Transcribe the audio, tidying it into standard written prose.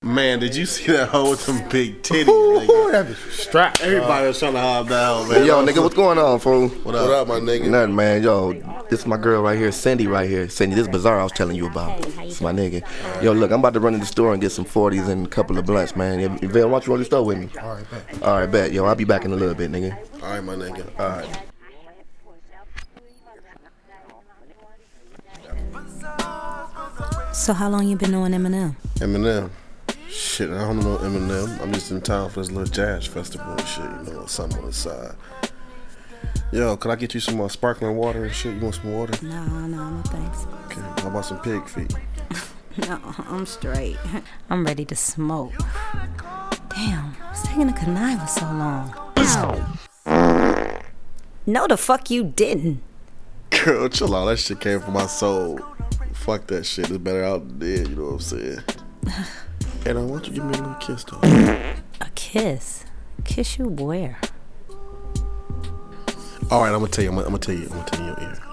Man, did you see that hoe with them big titties, Ooh, nigga? that bitch strapped. Everybody was trying to hide that hoe, man. Hey, yo, nigga, what's going on, fool? What up, my nigga? Nothing, man. Yo, this is my girl right here, Cindy right here. Cindy, this bazaar I was telling you about. It's my nigga. Yo, look, I'm about to run to the store and get some 40s and a couple of blunts, man. Vail, why don't you roll the store with me? All right, bet. All right, bet. Yo, I'll be back in a little bit, nigga. All right, my nigga. All right. So how long you been knowing Eminem? Eminem. Shit, I don't know Eminem. I'm just in town for this little jazz festival and shit, you know, something on the side. Yo, could I get you some more sparkling water and shit? You want some water? No thanks. Okay, how about some pig feet? No, I'm straight. I'm ready to smoke. Damn, what's taking the connive so long? No, the fuck you didn't. Girl, chill out. That shit came from my soul. Fuck that shit. It's better out than dead, you know what I'm saying? Hey, now, why don't you give me a little kiss, though? A kiss? Kiss you where? All right, I'm gonna tell you in your ear.